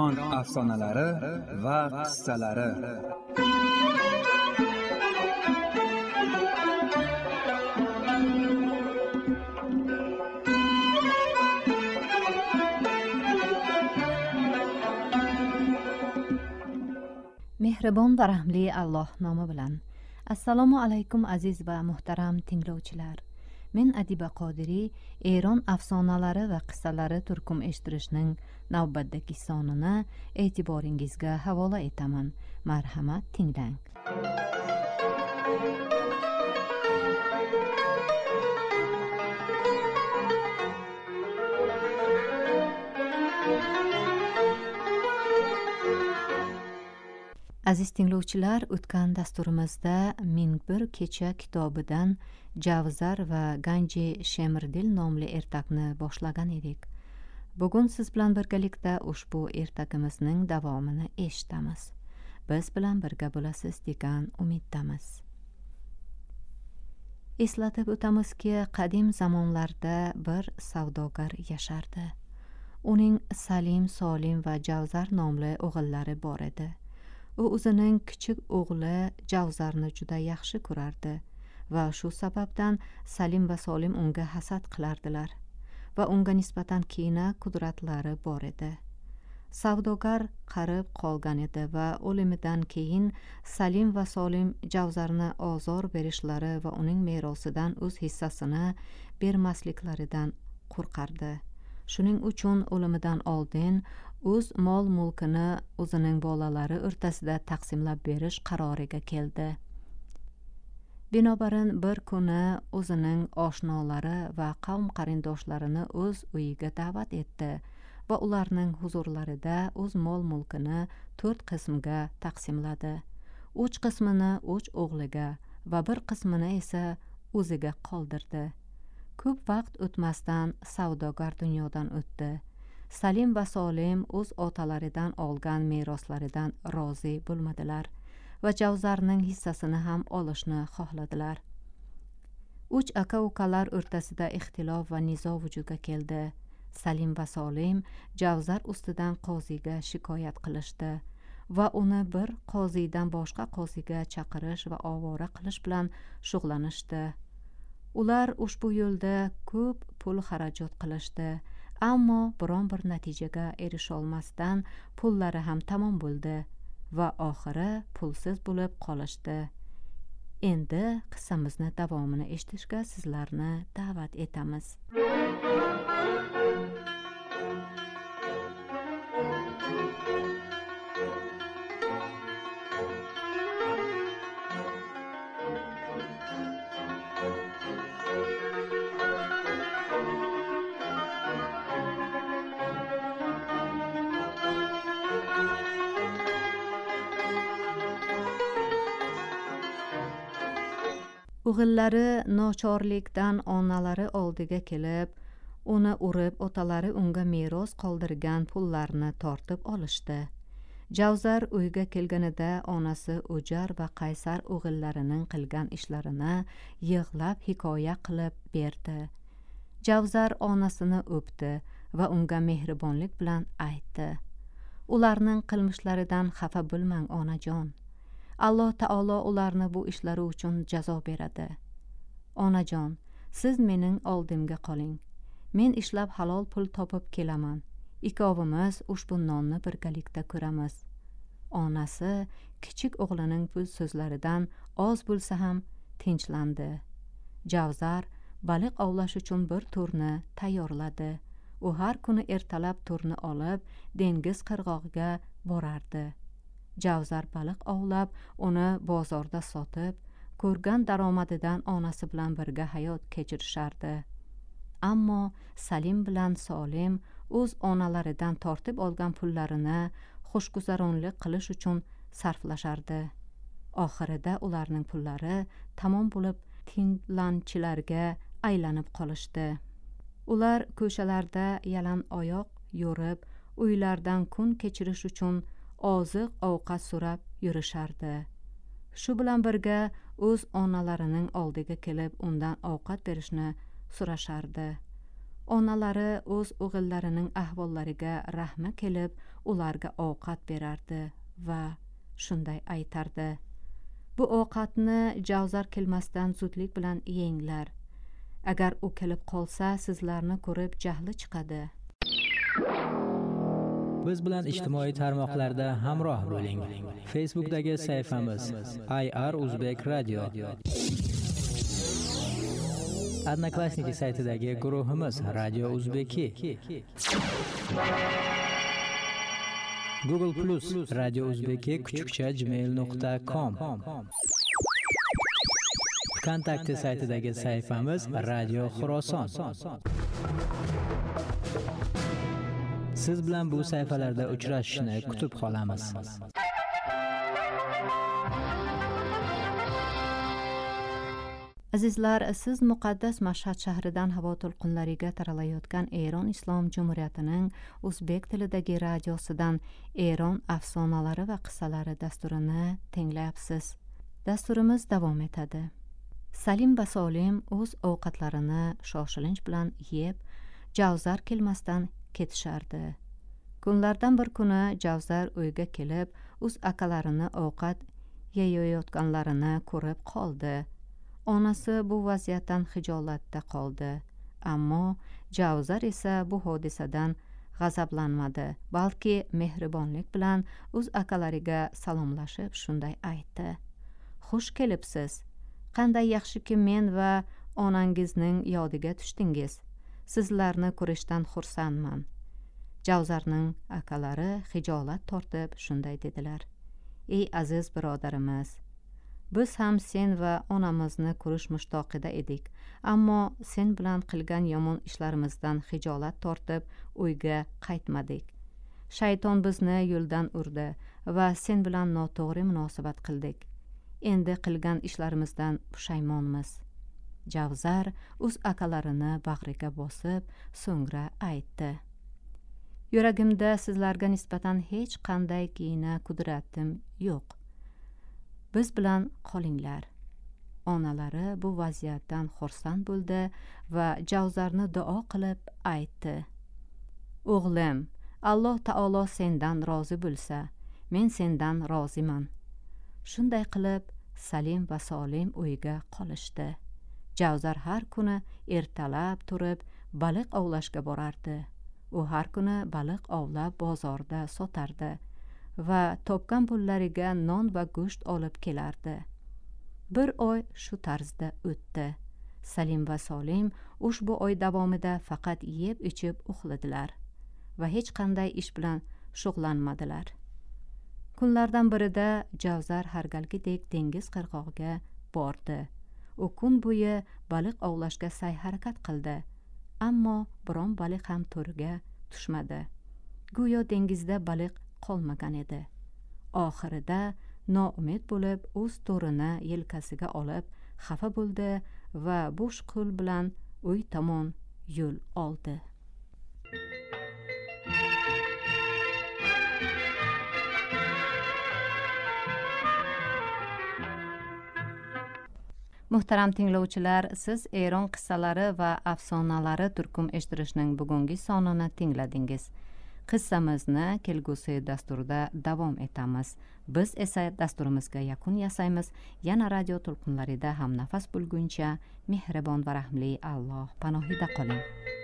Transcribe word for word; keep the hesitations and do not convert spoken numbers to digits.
Eron afsonalari va qissalari. Mehribon va rahmli Alloh nomi bilan. Assalomu alaykum aziz va muhtaram tinglovchilar. Men Adiba Qodiri Eron afsonalari va qissalari turkum eshittirishning navbatdagi sonini e'tiboringizga havola etaman. Marhamat tinglang. Aziz tinglovchilar, o'tgan dasturimizda Ming bir kecha kitobidan Javzar va Ganji Shemirdil nomli ertakni boshlagan edik. Bugun siz bilan birgalikda ushbu ertakimizning davomini eshitamiz. Biz bilan birga bo'lasiz degan umiddamiz. Eslatib o'tamizki, qadim zamonlarda bir savdogar yashardi. Uning Salim, Solim va Javzar nomli o'g'illari bor edi. U o'zining kichik o'g'li Javzarni juda yaxshi ko'rardi va shu sababdan Salim va Solim unga hasad qilardilar va unga nisbatan kina qudratlari bor edi. Savdogar qarib qolgan edi va o'limidan keyin Salim va Solim Javzarni ozor berishlari va uning merosidan o'z hissasini bermasliklaridan qo'rqardi. Shuning uchun o'limidan oldin o'z mol-mulkini o'zining bolalari o'rtasida taqsimlab berish qaroriga keldi. Binobarin bir kuni o'zining oshnolari va qavm qarindoshlarini o'z uyiga da'vat etdi va ularning huzurlarida o'z mol-mulkini to'rt qismga taqsimladi. Uch qismini uch o'g'liga va bir qismini esa o'ziga qoldirdi. Ko'p vaqt o'tmasdan savdogar dunyodan o'tdi. Salim va Solim o'z otalaridan olgan meroslaridan rozi bo'lmadilar va Javzarning hissasini ham olishni xohladilar. Uch aka-ukalar o'rtasida ixtilof va nizo vujudga keldi. Salim va Solim Javzar ustidan qoziga shikoyat qilishdi va uni bir qozidan boshqa qoziga chaqirish va ovora qilish bilan shug'ullanishdi. Ular ushbu yo'lda ko'p pul xarajat qilishdi, ammo biron bir natijaga erisha olmasdan pullari ham tamom bo'ldi va oxiri pulsiz bo'lib qolishdi. Endi qissamizni davomini eshitishga sizlarni da'vat etamiz. O'g'illari nochorlikdan onalari oldiga kelib, uni urib, otalari unga meros qoldirgan pullarni tortib olishdi. Javzar uyga kelganida onasi O'jar va Qaysar o'g'illarining qilgan ishlarini yig'lab hikoya qilib berdi. Javzar onasini o'pdi va unga mehribonlik bilan aytdi: "Ularning qilmishlaridan xafa bo'lmang, onajon. Alloh taolo ularni bu ishlari uchun jazo beradi. Onajon, siz mening oldimga qoling. Men ishlab halol pul topib kelaman. Ikkovimiz ushbu nonni birgalikda ko'ramiz." Onasi kichik o'g'lining bu so'zlaridan oz bo'lsa ham tinchlandi. Javzar baliq ovlash uchun bir turni tayyorladi. U har kuni ertalab turni olib dengiz qirg'og'iga borardi. Javzar baliq ovlab, uni bozorda sotib, ko'rgan daromadidan onasi bilan birga hayot kechirishardi. Ammo Salim bilan Solim o'z onalaridan tortib olgan pullarini xushguzarlik qilish uchun sarflashardi. Oxirida ularning pullari tamom bo'lib, tinlanchilarga aylanib qolishdi. Ular ko'chalarda yalan oyoq yurib, uylardan kun kechirish uchun oziq ovqat so'rab yurishardi. Shu bilan birga o'z onalarining oldiga kelib undan ovqat berishni so'rashardi. onalari o'z o'g'illarining ahvollariga rahmi kelib ularga ovqat berardi va shunday aytardi: bu ovqatni Javzar kelmasdan zudlik bilan yenglar. Agar u kelib qolsa, sizlarni ko'rib jahli chiqadi. Biz bilan ijtimoiy tarmoqlarda hamroh bo'ling. Facebookdagi sahifamiz I R Uzbek Radio. Odnoklassniki saytidagi guruhimiz Radio Uzbeki. Google Plus Radio Uzbeki kuchukcha gmail nuqta com. Kontakti saytidagi sahifamiz Radio Xuroson. Siz bilan bu sayfalarda uchrashishni kutib qolamiz. Azizlar, siz muqaddas Mashhad shahridan havo to'lqinlariga taralayotgan Eron Islom Jumhuriyatining o'zbek tilidagi radiosidan Eron afsonalari va qissalari dasturini tinglayapsiz. Dasturimiz davom etadi. Salim va Solim o'z ovqatlarini shoshilinch bilan yeb, Javzar kelmasdan ketishardi. Kunlardan bir kuni Javzar uyga kelib, o'z akalarini ovqat yeyayotganlarini ko'rib qoldi. Onasi bu vaziyatdan xijolatda qoldi. Ammo Javzar esa bu hodisadan g'azablanmadi, balki mehribonlik bilan o'z akalariga salomlashib shunday aytdi: "Xush kelibsiz. Qanday yaxshiki men va onangizning yodiga tushdingiz. Sizlarni ko'rishdan xursandman." Javzarning akalari xijolat tortib shunday dedilar: "Ey aziz birodarimiz, biz ham sen va onamizni ko'rish mushtoqida edik, ammo sen bilan qilgan yomon ishlarimizdan xijolat tortib uyga qaytmadik. Shayton bizni yo'ldan urdi va sen bilan noto'g'ri munosabat qildik. Endi qilgan ishlarimizdan pushaymonmiz." Javzar o'z akalarini bag'riga bosib, so'ngra aytdi: "Yuragimda sizlarga nisbatan hech qanday kina qudratim yo'q. Biz bilan qolinglar." Onalari bu vaziyatdan xursand bo'ldi va Javzarni duo qilib aytdi: "O'g'lim, Alloh taolo sendan rozi bo'lsa, men sendan roziman." Shunday qilib Salim va Solim uyga qolishdi. Javzar har kuni ertalab turib baliq ovlashga borardi. U har kuni baliq ovlab bozorda sotardi va topgan pullariga non va go'sht olib kelardi. Bir oy shu tarzda o'tdi. Salim va Solim ushbu oy davomida faqat yeb ichib uxladilar va hech qanday ish bilan shug'ullanmadilar. Kunlardan birida Javzar har galgidek dengiz qirg'og'iga bordi. U kun bo'yi baliq ovlashga sa'y-harakat qildi, ammo biron baliq ham to'riga tushmadi. Go'yo dengizda baliq qolmagan edi. Oxirida noumid bo'lib o'z to'rini yelkasiga olib xafa bo'ldi va bo'sh qo'l bilan uy tomon yo'l oldi. Muhtaram tinglovchilar, siz Eron qissalari va afsonalari turkum eshittirishning bugungi sonini tingladingiz. Qissamizni kelgusi dasturda davom etamiz. Biz esa dasturimizga yakun yasaymiz. Yana radio to'lqinlarida ham nafas bo'lguncha mehribon va rahmli Alloh panohida qoling.